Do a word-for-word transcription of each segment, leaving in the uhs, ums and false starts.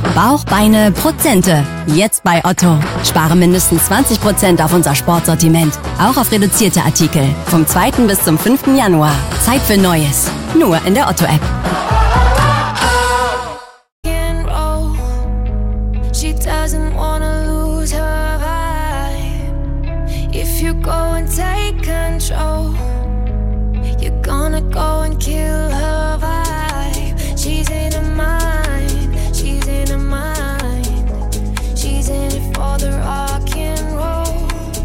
Bauch, Beine, Prozente. Jetzt bei Otto. Spare mindestens zwanzig Prozent auf unser Sportsortiment. Auch auf reduzierte Artikel. Vom zweiten bis zum fünften Januar. Zeit für Neues. Nur in der Otto-App. She doesn't wanna lose her vibe. If you go and take control, you're gonna go and kill her vibe. She's in her mind, she's in her mind. She's in it for the rock and roll.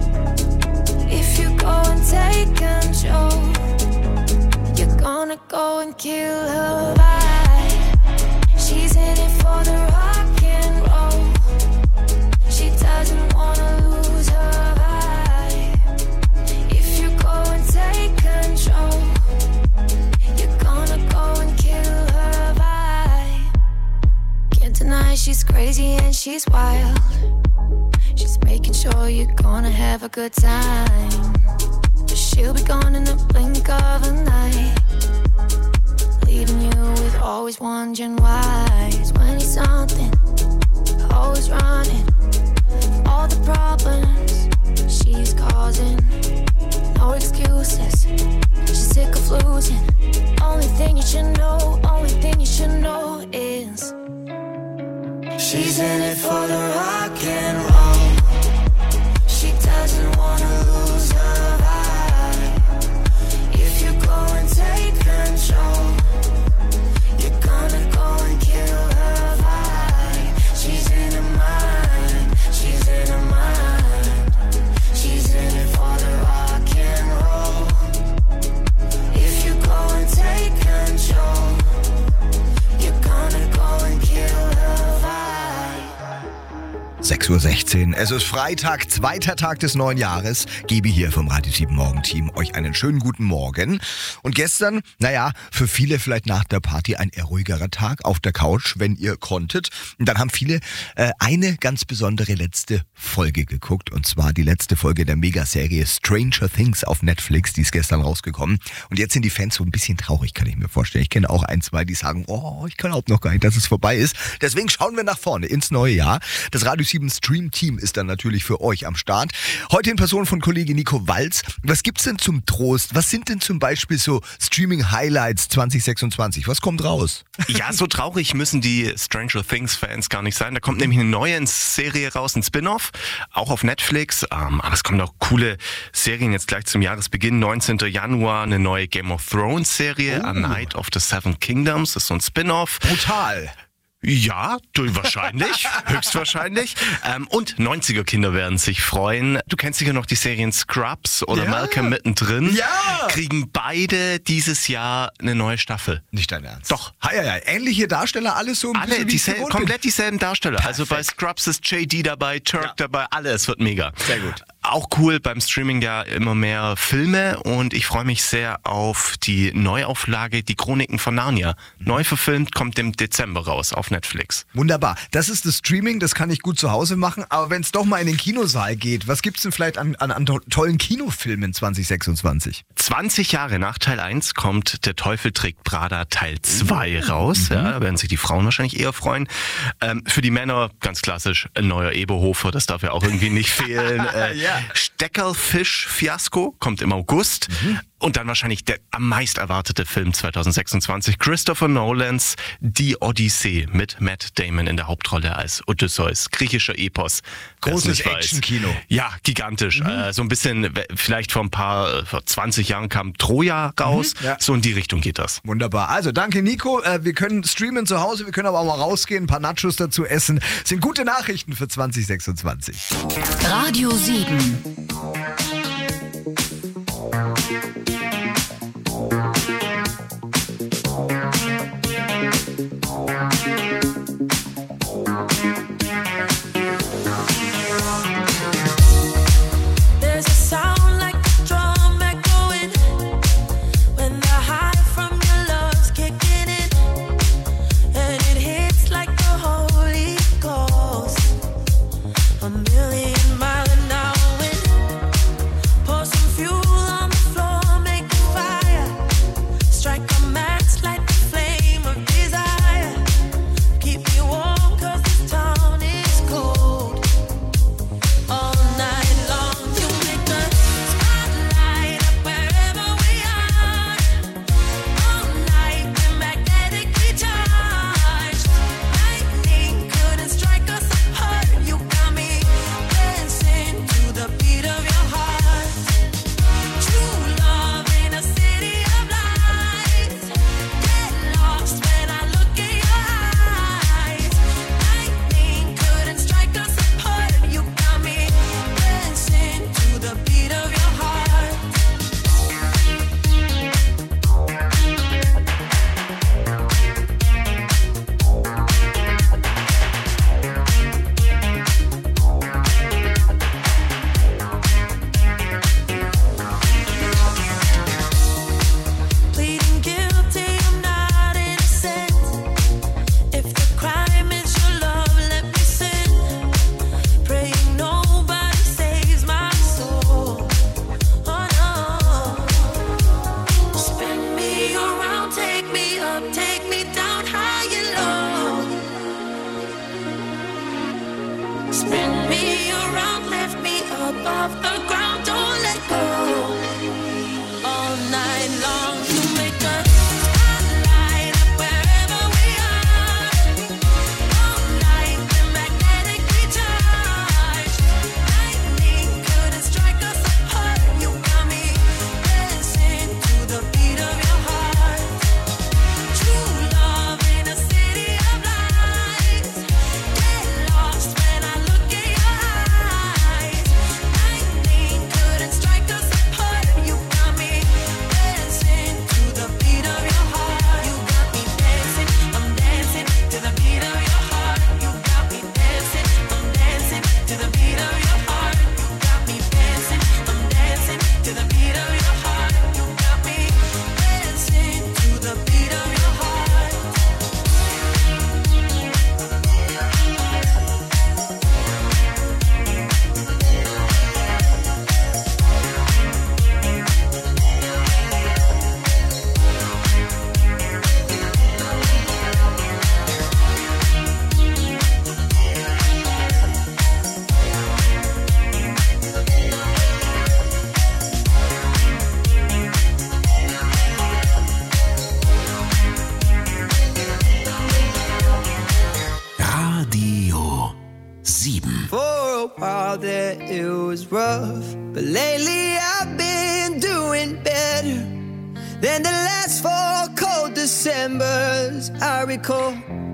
If you go and take control, you're gonna go and kill her vibe. She's in it for the rock and roll. She doesn't wanna lose her vibe. If you go and take control, you're gonna go and kill her vibe. Can't deny she's crazy and she's wild. She's making sure you're gonna have a good time. But she'll be gone in the blink of an eye, leaving you with always wondering why. It's when you're something, always running from all the problems she's causing. No excuses, she's sick of losing. Only thing you should know, only thing you should know is she's in it for the rock and roll. She doesn't wanna lose her vibe. If you go and take control, you're gonna go and kill her vibe. She's in her mind, she's in her mind. She's in it for the rock and roll. If you go and take control, you're gonna go and kill her vibe. sechs Uhr sechzehn. Es ist Freitag, zweiter Tag des neuen Jahres. Gibi hier vom Radio sieben Morgen-Team. Euch einen schönen guten Morgen. Und gestern, naja, für viele vielleicht nach der Party ein eher ruhigerer Tag auf der Couch, wenn ihr konntet. Und dann haben viele äh, eine ganz besondere letzte Folge geguckt. Und zwar die letzte Folge der Megaserie Stranger Things auf Netflix. Die ist gestern rausgekommen. Und jetzt sind die Fans so ein bisschen traurig, kann ich mir vorstellen. Ich kenne auch ein, zwei, die sagen, oh, ich glaube noch gar nicht, dass es vorbei ist. Deswegen schauen wir nach vorne ins neue Jahr. Das Radio sieben Stream Team ist dann natürlich für euch am Start. Heute in Person von Kollege Nico Walz. Was gibt's denn zum Trost? Was sind denn zum Beispiel so Streaming-Highlights zwanzig sechsundzwanzig? Was kommt raus? Ja, so traurig müssen die Stranger Things-Fans gar nicht sein. Da kommt nämlich eine neue Serie raus, ein Spin-off, auch auf Netflix. Ähm, aber es kommen auch coole Serien jetzt gleich zum Jahresbeginn. neunzehnten Januar eine neue Game of Thrones-Serie, Oh. A Night of the Seven Kingdoms. Das ist so ein Spin-off. Brutal. Ja, du, wahrscheinlich, höchstwahrscheinlich. Ähm, und neunziger-Kinder werden sich freuen. Du kennst sicher noch die Serien Scrubs oder Ja. Malcolm mittendrin. Ja. Kriegen beide dieses Jahr eine neue Staffel. Nicht dein Ernst? Doch. Hei, hei, hei. Ähnliche Darsteller, alles so ein Alle, bisschen wie ich diesel gewohnt komplett bin. dieselben Darsteller. Also bei Scrubs ist J D dabei, Turk Ja. dabei, alles wird mega. Sehr gut. Auch cool beim Streaming ja immer mehr Filme und ich freue mich sehr auf die Neuauflage, die Chroniken von Narnia. Neu verfilmt, kommt im Dezember raus auf Netflix. Wunderbar. Das ist das Streaming, das kann ich gut zu Hause machen. Aber wenn es doch mal in den Kinosaal geht, was gibt's denn vielleicht an, an, an to- tollen Kinofilmen zwanzig sechsundzwanzig? zwanzig Jahre nach Teil eins kommt Der Teufel trägt Prada Teil zwei raus. Ja, da werden sich die Frauen wahrscheinlich eher freuen. Ähm, für die Männer ganz klassisch ein neuer Eberhofer, das darf ja auch irgendwie nicht fehlen. Äh, Ja. Steckerfisch-Fiasko kommt im August. Und dann wahrscheinlich der am meist erwartete Film zwanzig sechsundzwanzig, Christopher Nolans Die Odyssee mit Matt Damon in der Hauptrolle als Odysseus, griechischer Epos. Wer's Großes nicht weiß. Actionkino. Ja, gigantisch. Äh, so ein bisschen, w- vielleicht vor ein paar, äh, vor zwanzig Jahren kam Troja raus. Mhm, ja. So in die Richtung geht das. Wunderbar. Also danke Nico. Äh, wir können streamen zu Hause, wir können aber auch mal rausgehen, ein paar Nachos dazu essen. Sind gute Nachrichten für zwanzig sechsundzwanzig. Radio sieben. There's a sound like a drum echoing when the high from your love's kicking in, and it hits like the Holy Ghost, a million mile an hour wind. a while there it was rough, but lately I've been doing better than the last four cold Decembers I recall.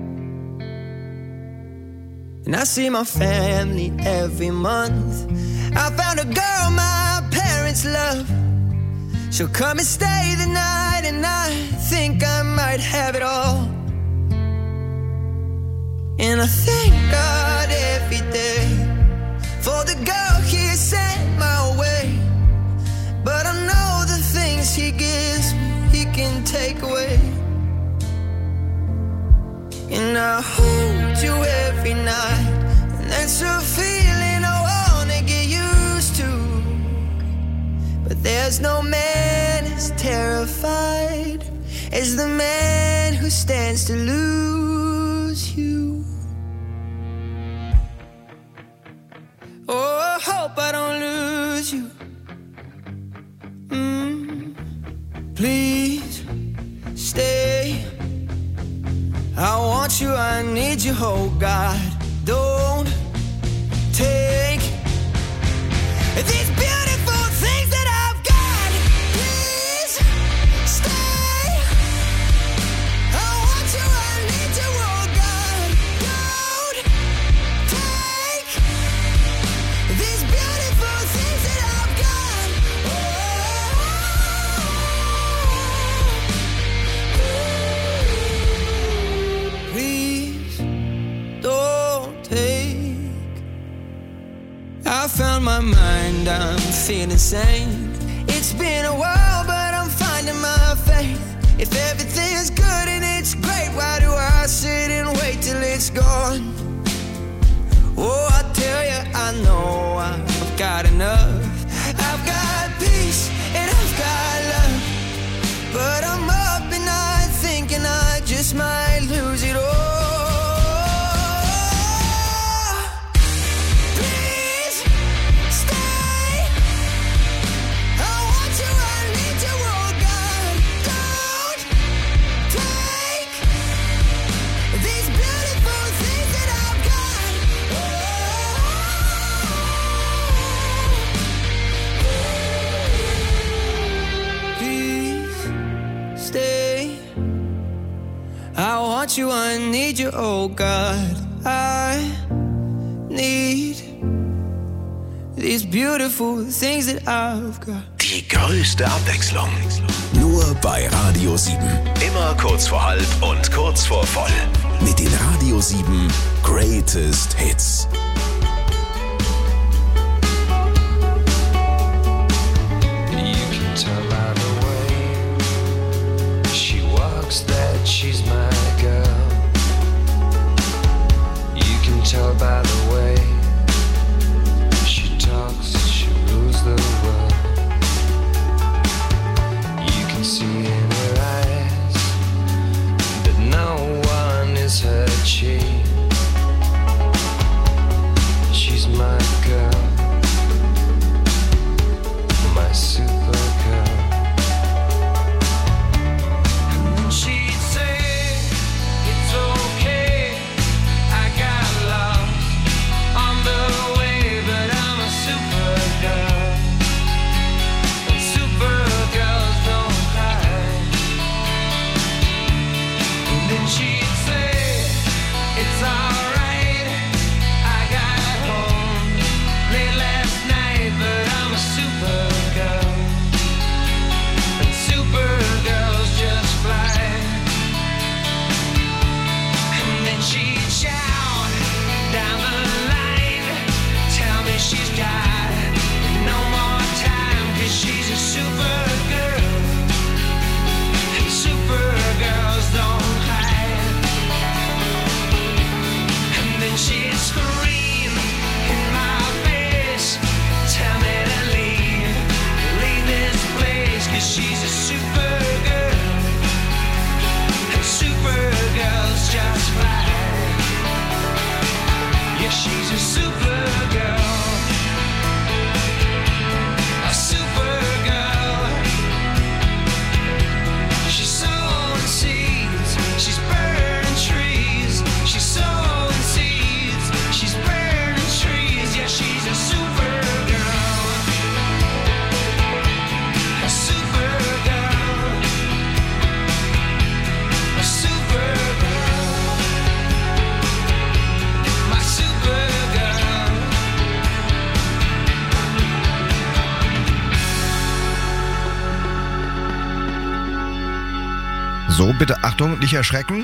And I see my family every month. I found a girl my parents love. She'll come and stay the night, and I think I might have it all. And I thank God every day for the girl He sent my way. But I know the things He gives me, He can take away. And I hold you every night, and that's a feeling I wanna get used to. But there's no man as terrified as the man who stands to lose you. Oh, I hope I don't lose you. Mm, please stay. I want you, I need you, oh God. Don't take these beautiful things that I've got. Please stay. I want you, I need you, oh God. Don't take these beautiful things that I've got. Oh, please don't take. I found my mind, I'm feeling sane. It's been a while, but I'm finding my faith. If everything's good and it's great, why do I sit and wait till it's gone? Oh, I tell you, I know I've got enough. I've got peace and I've got love, but I'm up at night thinking I just might lose it all. I want you, I need you, oh God. I need these beautiful things that I've got. Die größte Abwechslung. Nur bei Radio sieben. Immer kurz vor halb und kurz vor voll. Mit den Radio sieben Greatest Hits. That she's my girl. You can tell by the way she talks, she rules the world. You can see in her eyes that no one is her chief. She's my girl, my super girl. So, bitte Achtung, nicht erschrecken.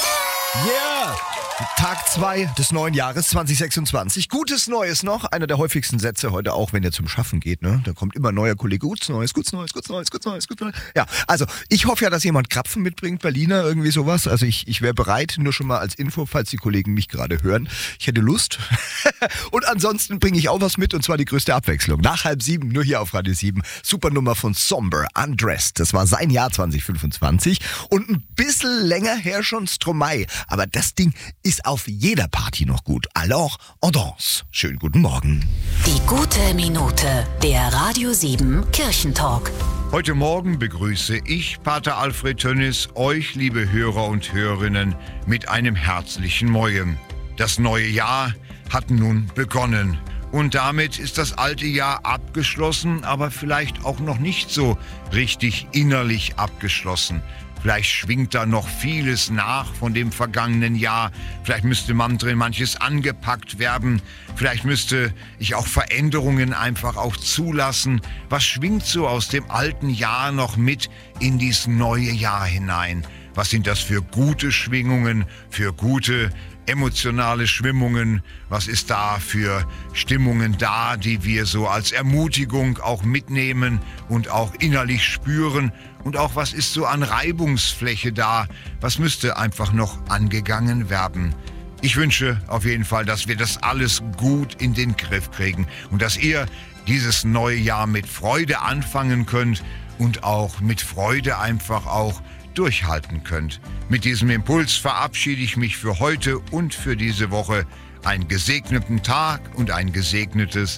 Yeah! Tag zwei des neuen Jahres zwanzig sechsundzwanzig. Gutes Neues noch. Einer der häufigsten Sätze heute auch, wenn ihr zum Schaffen geht. Ne? Da kommt immer ein neuer Kollege. Gutes Neues, gutes Neues, gutes Neues, gutes Neues, gutes Neues. Ja, also ich hoffe ja, dass jemand Krapfen mitbringt, Berliner, irgendwie sowas. Also ich, ich wäre bereit, nur schon mal als Info, falls die Kollegen mich gerade hören. Ich hätte Lust. Und ansonsten bringe ich auch was mit, und zwar die größte Abwechslung. Nach halb sieben, nur hier auf Radio sieben. Supernummer von Somber, Undressed. Das war sein Jahr zwanzig fünfundzwanzig. Und ein bisschen länger her schon Stromae. Aber das Ding ist auf jeder Party noch gut. Alors, on danse. Schönen guten Morgen. Die gute Minute, der Radio sieben Kirchentalk. Heute Morgen begrüße ich, Pater Alfred Tönnis, euch, liebe Hörer und Hörerinnen, mit einem herzlichen Moin. Das neue Jahr hat nun begonnen. Und damit ist das alte Jahr abgeschlossen, aber vielleicht auch noch nicht so richtig innerlich abgeschlossen. Vielleicht schwingt da noch vieles nach von dem vergangenen Jahr. Vielleicht müsste man drin manches angepackt werden. Vielleicht müsste ich auch Veränderungen einfach auch zulassen. Was schwingt so aus dem alten Jahr noch mit in dieses neue Jahr hinein? Was sind das für gute Schwingungen, für gute emotionale Schwimmungen? Was ist da für Stimmungen da, die wir so als Ermutigung auch mitnehmen und auch innerlich spüren? Und auch was ist so an Reibungsfläche da? Was müsste einfach noch angegangen werden? Ich wünsche auf jeden Fall, dass wir das alles gut in den Griff kriegen und dass ihr dieses neue Jahr mit Freude anfangen könnt und auch mit Freude einfach auch durchhalten könnt. Mit diesem Impuls verabschiede ich mich für heute und für diese Woche. Einen gesegneten Tag und ein gesegnetes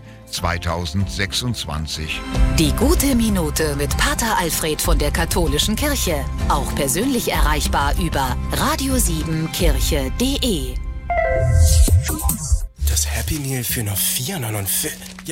zweitausendsechsundzwanzig. Die gute Minute mit Pater Alfred von der Katholischen Kirche. Auch persönlich erreichbar über radio sieben kirche punkt de. Das Happy Meal für nur vier neunundvierzig.